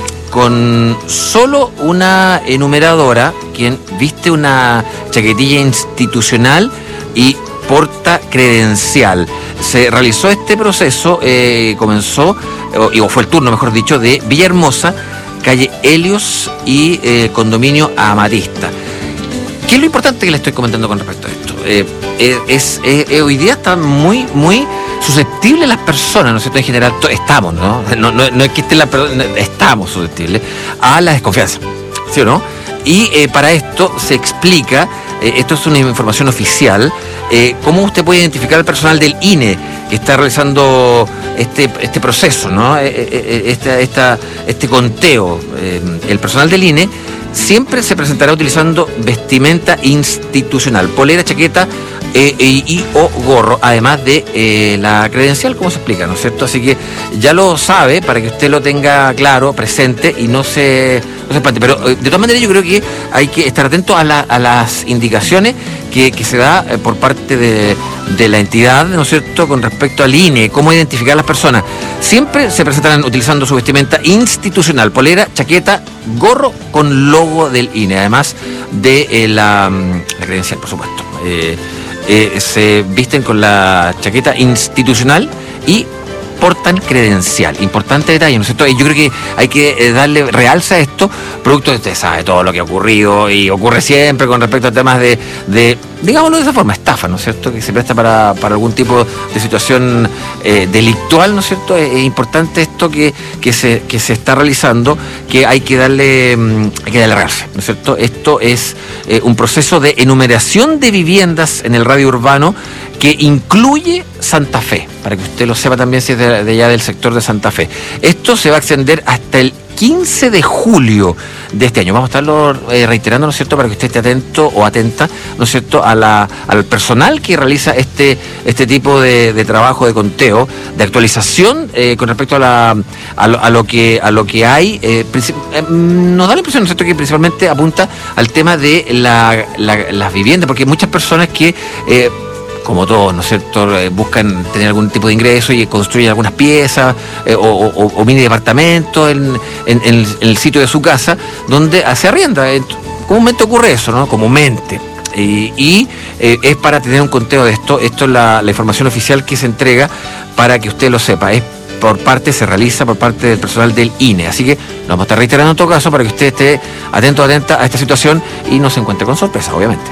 con solo una enumeradora, quien viste una chaquetilla institucional y porta credencial. Se realizó este proceso, eh, comenzó, o, o fue el turno, mejor dicho, de Villahermosa, calle Helios y eh, condominio Amarista. ¿Qué es lo importante que le estoy comentando con respecto a esto? Eh, eh, es, eh, hoy día están muy, muy susceptibles las personas, ¿no es cierto? En general, to- estamos, ¿no? No, no, no es que estén las personas, estamos susceptibles a la desconfianza, ¿sí o no? Y eh, para esto se explica, eh, esto es una información oficial, eh, cómo usted puede identificar al personal del I N E que está realizando este, este proceso, ¿no? Eh, eh, esta, esta, este conteo. Eh, el personal del I N E siempre se presentará utilizando vestimenta institucional, polera, chaqueta eh, y, y o gorro, además de eh, la credencial, como se explica, ¿no es cierto? Así que ya lo sabe, para que usted lo tenga claro, presente y no se, no se espante. Pero eh, de todas maneras yo creo que hay que estar atento a, la, a las indicaciones que, que se da eh, por parte de, de la entidad, ¿no es cierto?, con respecto al I N E, cómo identificar a las personas. Siempre se presentarán utilizando su vestimenta institucional, polera, chaqueta, gorro con logo del I N E, además de eh, la, la credencial, por supuesto. Eh, eh, se visten con la chaqueta institucional y portan credencial. Importante detalle, ¿no es cierto? Y yo creo que hay que eh, darle realza a esto, producto de, usted sabe, todo lo que ha ocurrido y ocurre siempre con respecto a temas de, de digámoslo de esa forma, estafa, ¿no es cierto? Que se presta para, para algún tipo de situación eh, delictual, ¿no es cierto? Es, es importante esto que, que, se, que se está realizando, que hay que darle, hay que darle realce, ¿no es cierto? Esto es eh, un proceso de enumeración de viviendas en el radio urbano que incluye Santa Fe, para que usted lo sepa también si es de, de allá del sector de Santa Fe. Esto se va a extender hasta el quince de julio de este año. Vamos a estarlo eh, reiterando, ¿no es cierto?, para que usted esté atento o atenta, ¿no es cierto?, a la, al personal que realiza este, este tipo de, de trabajo de conteo, de actualización eh, con respecto a, la, a, lo, a, lo que, a lo que hay. Eh, eh, nos da la impresión, ¿no es cierto?, que principalmente apunta al tema de la, la, las viviendas, porque hay muchas personas que... Eh, como todos, ¿no es cierto?, eh, buscan tener algún tipo de ingreso y construyen algunas piezas eh, o, o, o mini departamentos en, en, en, el, en el sitio de su casa, donde se arrienda. Comúnmente ocurre eso, ¿no? Comúnmente. Y, y eh, es para tener un conteo de esto. Esto es la, la información oficial que se entrega para que usted lo sepa. Es por parte, se realiza por parte del personal del I N E. Así que lo vamos a estar reiterando en todo caso para que usted esté atento, atenta a esta situación y no se encuentre con sorpresa, obviamente.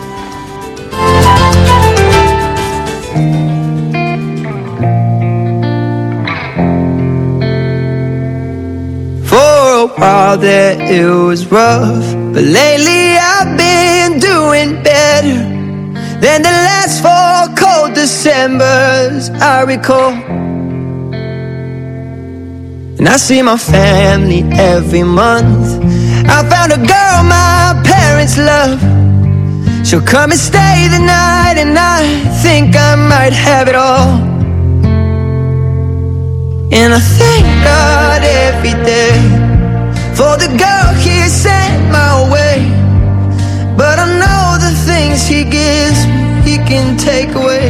For a while there it was rough, but lately I've been doing better than the last four cold Decembers I recall. And I see my family every month. I found a girl my parents love. She'll come and stay the night, and I think I might have it all. And I thank God every day for the girl He sent my way. But I know the things He gives me, He can take away.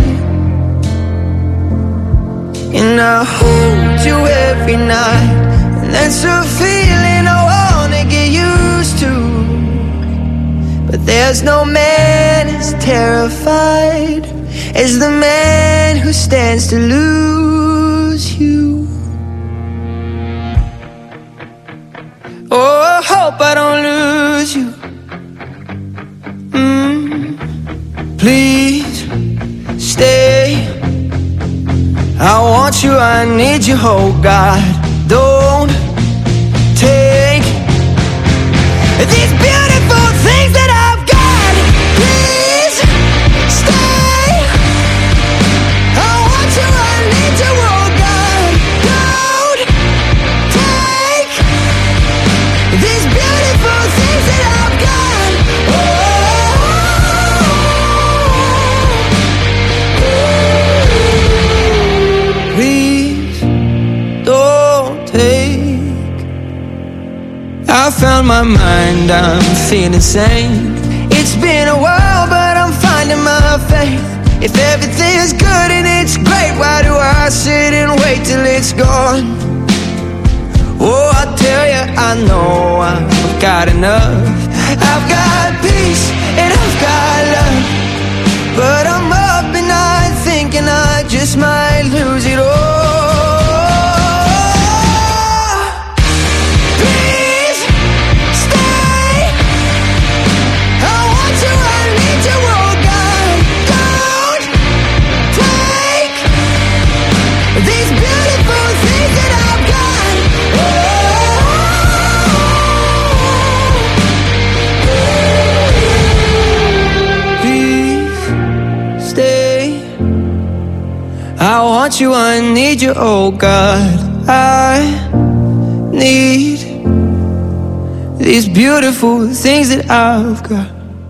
And I hold you every night, and that's a feeling I wanna get used to. But there's no man as terrified as the man who stands to lose you. Oh, I hope I don't lose you. Mm, please stay. I want you, I need you, oh God. Don't take these beautiful things that I've got. Please stay. I want you, I need you, oh God. Don't take these beautiful things that I've got. Oh, please don't take. I found my mind, I'm feeling sane. It's been a while, but I'm finding my faith. If everything's good and it's great, why do I sit and wait till it's gone? Oh, I tell you, I know I've got enough. I've got peace and I've got love, but I'm up and night thinking I just might lose it all. Please stay. I want you, I need you, oh God. Don't take these beautiful things that I've got. Please stay. I want you, I need you, oh God. I need these beautiful things that I've got.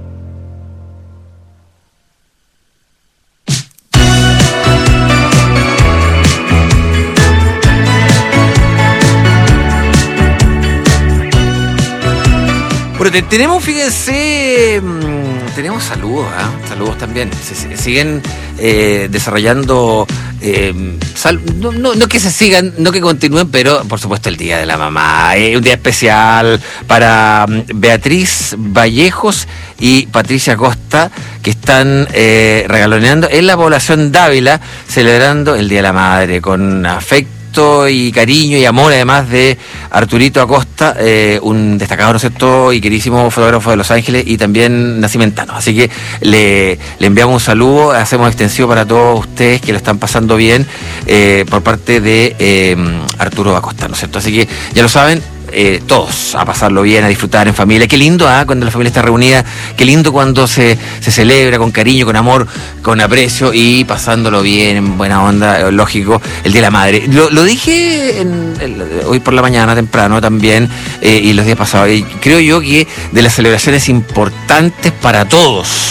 Bueno, te- tenemos, fíjense, mm, tenemos saludos, ¿ah? Saludos también. Se, se- siguen eh, desarrollando, eh, sal- no, no, no que se sigan, no que continúen, pero por supuesto el Día de la Mamá. Es un día especial para mm, Beatriz Vallejos y Patricia Costa, que están eh, regaloneando en la población Dávila, celebrando el Día de la Madre con afecto y cariño y amor, además de Arturito Acosta, eh, un destacado, ¿no es cierto?, y queridísimo fotógrafo de Los Ángeles y también nacimentano. Así que le, le enviamos un saludo, hacemos extensivo para todos ustedes que lo están pasando bien eh, por parte de eh, Arturo Acosta, ¿no es cierto? Así que ya lo saben. Eh, todos a pasarlo bien, a disfrutar en familia. Qué lindo, ¿ah? Cuando la familia está reunida, qué lindo cuando se, se celebra con cariño, con amor, con aprecio y pasándolo bien, en buena onda, eh, lógico, el Día de la Madre. Lo, lo dije en, el, hoy por la mañana temprano también eh, y los días pasados. Y creo yo que de las celebraciones importantes para todos.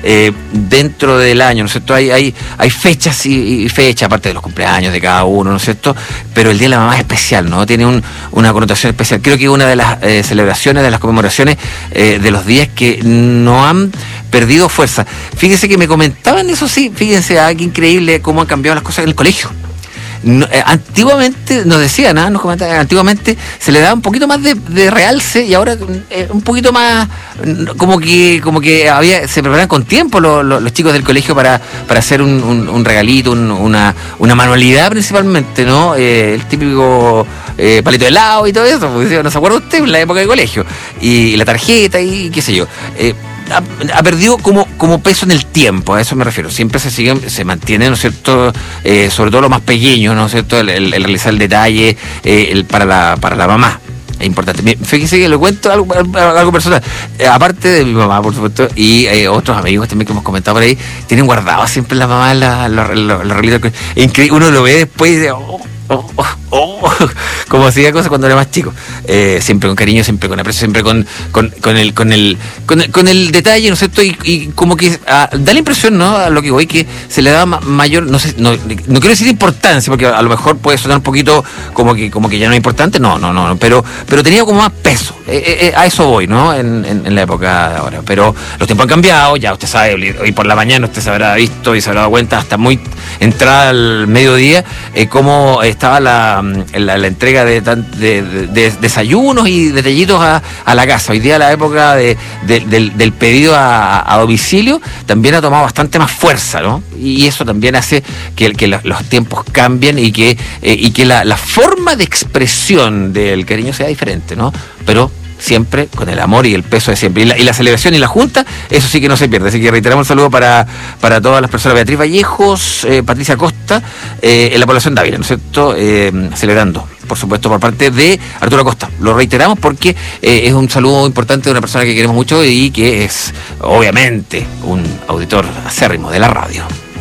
eh, dentro del año, ¿no es cierto? Hay, hay, hay fechas y, y fechas, aparte de los cumpleaños de cada uno, ¿no es cierto? Pero el Día de la Mamá es especial, ¿no? Tiene un, una connotación especial. Creo que una de las eh, celebraciones, de las conmemoraciones eh, de los días que no han perdido fuerza. Fíjense que me comentaban eso, sí, fíjense, ah, qué increíble cómo han cambiado las cosas en el colegio. No, eh, antiguamente, nos decían, ¿eh? nos comentaban, antiguamente se le daba un poquito más de, de realce y ahora eh, un poquito más, como que como que había se preparaban con tiempo lo, lo, los chicos del colegio para, para hacer un, un, un regalito, un, una, una manualidad principalmente, ¿no? Eh, el típico eh, palito de helado y todo eso, porque, ¿no se acuerda usted? En la época de colegio. Y, y la tarjeta y qué sé yo. Eh, Ha, ha perdido como, como peso en el tiempo, a eso me refiero. Siempre se siguen, se mantiene, ¿no es cierto? Eh, sobre todo lo más pequeño, ¿no es cierto? El, el, el realizar el detalle eh, el, para la para la mamá. Es importante. Fíjese que le cuento algo, algo personal. Eh, aparte de mi mamá, por supuesto, y eh, otros amigos también que hemos comentado por ahí, tienen guardado siempre la mamá la, la, la, la realidad. Increíble, uno lo ve después y dice, oh, oh, oh, oh, como hacía cosas cuando era más chico. Eh, siempre con cariño, siempre con aprecio, siempre con, con, con el, con el, con el, con el detalle, ¿no es cierto? Y, y como que ah, da la impresión, ¿no? A lo que voy, que se le da ma- mayor, no sé, no, no quiero decir importancia, porque a lo mejor puede sonar un poquito como que, como que ya no es importante, no, no, no, no, pero, pero tenía como más peso. Eh, eh, a eso voy, ¿no? En, en, en la época de ahora. Pero los tiempos han cambiado, ya usted sabe, hoy por la mañana usted se habrá visto y se habrá dado cuenta hasta muy entrada al mediodía, eh, cómo estaba la, la, la entrega de, de, de, de desayunos y detallitos a, a la casa. Hoy día la época de, de, del, del pedido a, a domicilio también ha tomado bastante más fuerza, ¿no? Y eso también hace que, que los tiempos cambien y que, eh, y que la, la forma de expresión del cariño sea diferente, ¿no? Pero siempre con el amor y el peso de siempre. Y la, y la celebración y la junta, eso sí que no se pierde. Así que reiteramos el saludo para, para todas las personas. Beatriz Vallejos, eh, Patricia Costa, eh, en la población de Ávila, ¿no es cierto? Eh, celebrando, por supuesto, por parte de Arturo Acosta. Lo reiteramos porque eh, es un saludo importante de una persona que queremos mucho y que es, obviamente, un auditor acérrimo de la radio.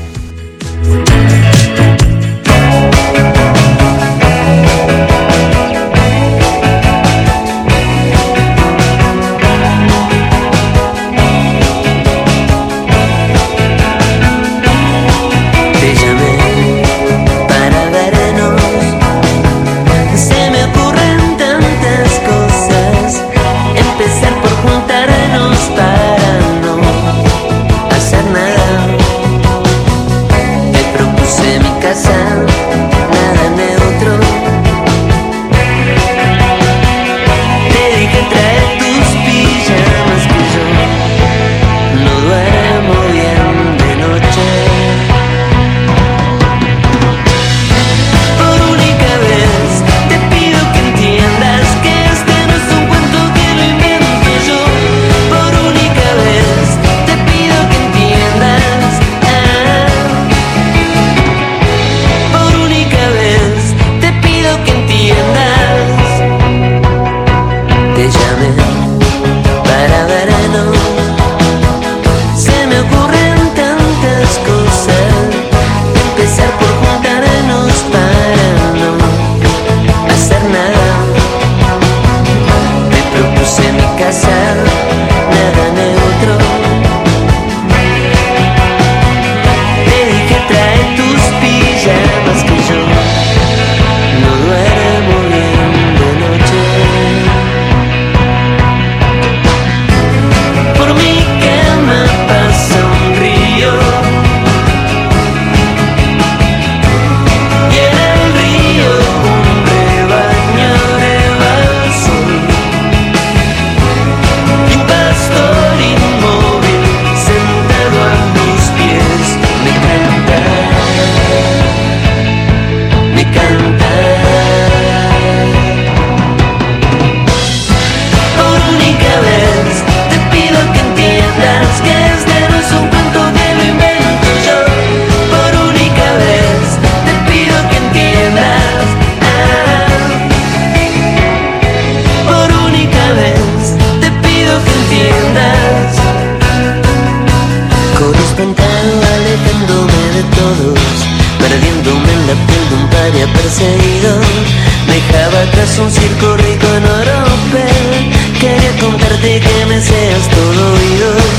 Perseguido, dejaba atrás un circo rico en oro. Quería contarte que me seas todo oídos.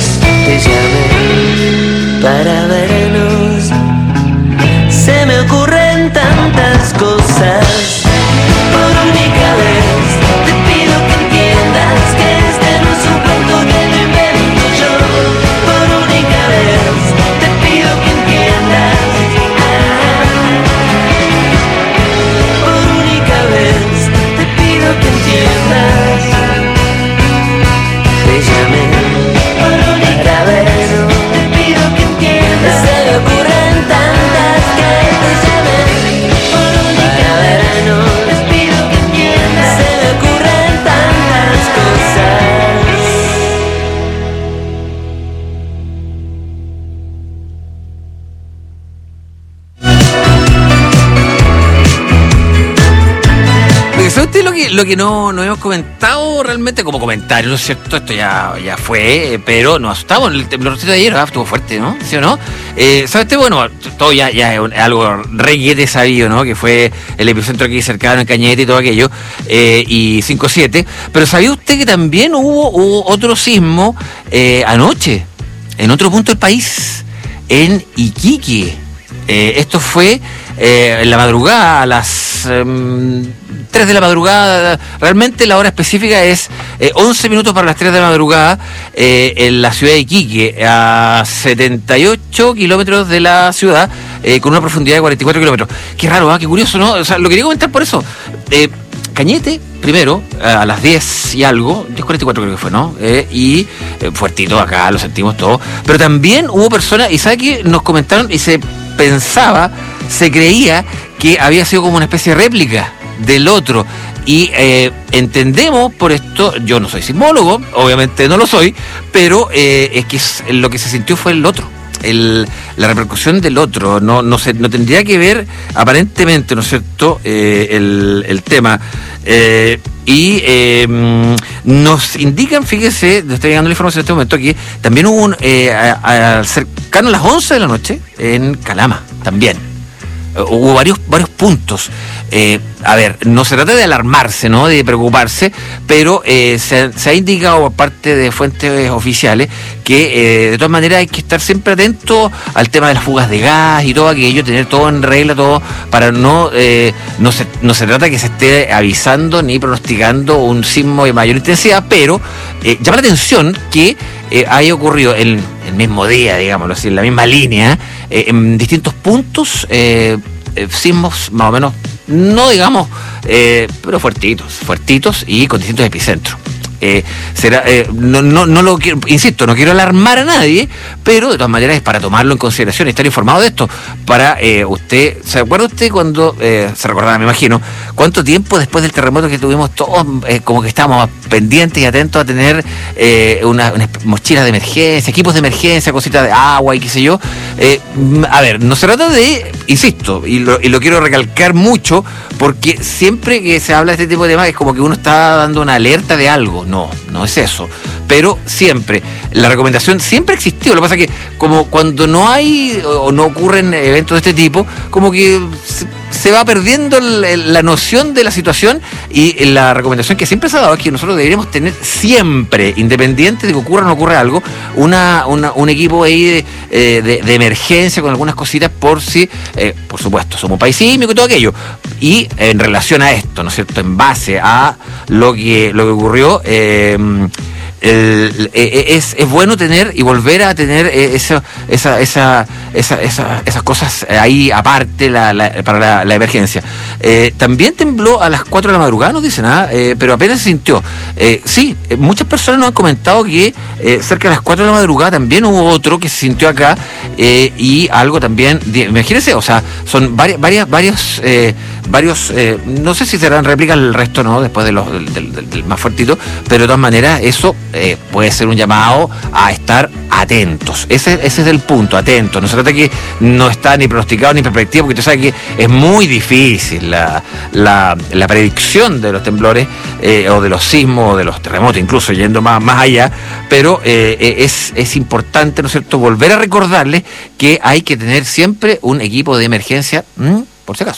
te llamé para vernos. Se me ocurren tantas cosas. Por única vez te pido que entiendas que este no es un cuento que lo invento yo. Por única vez te pido que entiendas. Por única vez te pido que entiendas. Te llamé para vernos. Te pido que entiendas. Se me ocurren tantas que te llamé para vernos. Te pido que entiendas. Se me ocurren tantas cosas. Porque ¿sabe usted lo que, lo que no, no hemos comentado realmente como comentario, ¿no es cierto? Esto ya, ya fue, eh, pero nos asustamos. El temblor de ayer ah, estuvo fuerte, ¿no? ¿Sí o no? Eh, ¿Sabe usted? Bueno, todo ya, ya es un- algo reguete sabido, ¿no? Que fue el epicentro aquí cercano en Cañete y todo aquello, eh, y cinco siete. Pero ¿sabía usted que también hubo, hubo otro sismo eh, anoche, en otro punto del país, en Iquique? Eh, esto fue eh, en la madrugada, a las em, tres de la madrugada. Realmente la hora específica es eh, once minutos para las tres de la madrugada, eh, en la ciudad de Iquique, a setenta y ocho kilómetros de la ciudad, eh, con una profundidad de cuarenta y cuatro kilómetros. Qué raro, ¿ah? Qué curioso, ¿no? O sea, lo quería comentar por eso. Eh, Cañete, primero, a las diez y algo, diez cuarenta y cuatro creo que fue, ¿no? Eh, y eh, fuertito acá, lo sentimos todo. Pero también hubo personas, y ¿sabe qué? Nos comentaron y se pensaba, se creía que había sido como una especie de réplica del otro. Y eh, entendemos por esto, yo no soy sismólogo, obviamente no lo soy, pero eh, es que es- lo que se sintió fue el otro. El, la repercusión del otro, no, no, se, no tendría que ver aparentemente, ¿no es cierto?, eh, el, el tema. Eh, y eh, mm, nos indican, fíjese, nos está llegando la información en este momento, que también hubo un, eh, a- a- cercano a las once de la noche en Calama, también. Eh, Hubo varios, varios puntos. Eh, a ver, no se trata de alarmarse, ¿no?, de preocuparse, pero eh, se, se ha indicado por parte de fuentes oficiales que eh, de todas maneras hay que estar siempre atento al tema de las fugas de gas y todo aquello, tener todo en regla, todo, para no, eh, no, se, no se trata que se esté avisando ni pronosticando un sismo de mayor intensidad, pero eh, llama la atención que eh, haya ocurrido el, el mismo día, digámoslo así, en la misma línea, eh, en distintos puntos, eh, eh, sismos más o menos, no digamos, eh, pero fuertitos, fuertitos y con distintos epicentros. Eh, será, eh, no, no, no lo quiero, insisto, no quiero alarmar a nadie, pero de todas maneras es para tomarlo en consideración y estar informado de esto. Para eh, usted, ¿se acuerda usted cuando, eh, se recordaba, me imagino, cuánto tiempo después del terremoto que tuvimos todos, eh, como que estábamos pendientes y atentos a tener eh, una, una mochila de emergencia, equipos de emergencia, cositas de agua y qué sé yo? Eh, a ver, no se trata de, insisto, y lo, y lo quiero recalcar mucho, porque siempre que se habla de este tipo de temas es como que uno está dando una alerta de algo. No, no es eso. Pero siempre, la recomendación siempre ha existido. Lo que pasa es que como cuando no hay o no ocurren eventos de este tipo, como que se, se va perdiendo el- el- la noción de la situación, y la recomendación que siempre se ha dado es que nosotros deberíamos tener siempre, independiente de que ocurra o no ocurra algo, una, una- un equipo ahí de, eh, de- de emergencia con algunas cositas por si, eh, por supuesto, somos un país sísmico y todo aquello. Y en relación a esto, ¿no es cierto?, en base a lo que, lo que ocurrió, eh, el- eh, es, es bueno tener y volver a tener eh, eso, esa, esa, esa, esa- esas cosas ahí aparte la- la- para la, la emergencia. Eh, también tembló a las cuatro de la madrugada, nos dicen, ¿ah? Eh, pero apenas se sintió. Eh, sí, eh, muchas personas nos han comentado que eh, cerca de las cuatro de la madrugada también hubo otro que se sintió acá, eh, y algo también, de- imagínense, o sea, son varias, varias, varios, eh, varios, eh, no sé si serán réplicas el resto, ¿no?, después de los, del, del- del más fuertito, pero de todas maneras eso eh, puede ser un llamado a estar atentos. Ese, ese es el punto, atentos. No se trata que no está ni pronosticado ni perspectiva, porque usted sabe que es muy difícil la, la, la predicción de los temblores, eh, o de los sismos, o de los terremotos, incluso yendo más, más allá, pero eh, eh, es, es importante, ¿no es cierto?, volver a recordarles que hay que tener siempre un equipo de emergencia, ¿m? por si acaso.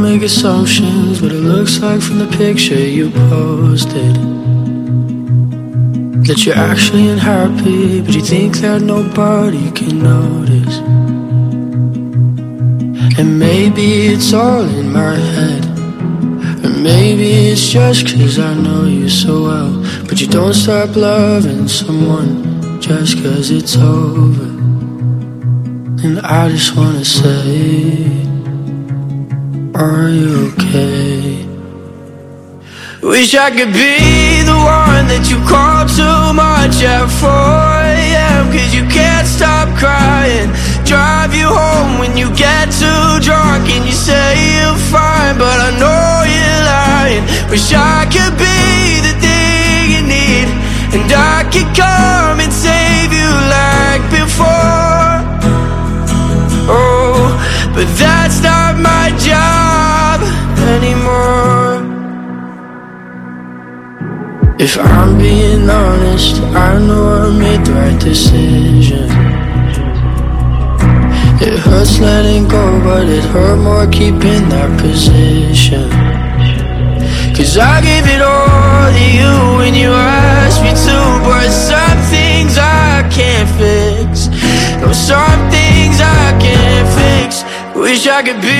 make assumptions, but it looks like from the picture you posted that you're actually unhappy, but you think that nobody can notice. And maybe it's all in my head, or maybe it's just cause I know you so well. But you don't stop loving someone just cause it's over. And I just wanna say, are you okay? Wish I could be the one that you call too much at four a.m. Cause you can't stop crying. Drive you home when you get too drunk and you say you're fine, but I know you're lying. Wish I could be the thing you need, and I could come and save you like before. Oh, but that's not my job anymore. If I'm being honest, I know I made the right decision. It hurts letting go, but it hurt more keeping that position. Cause I gave it all to you when you asked me to, but some things I can't fix. No, some things I can't fix. Wish I could be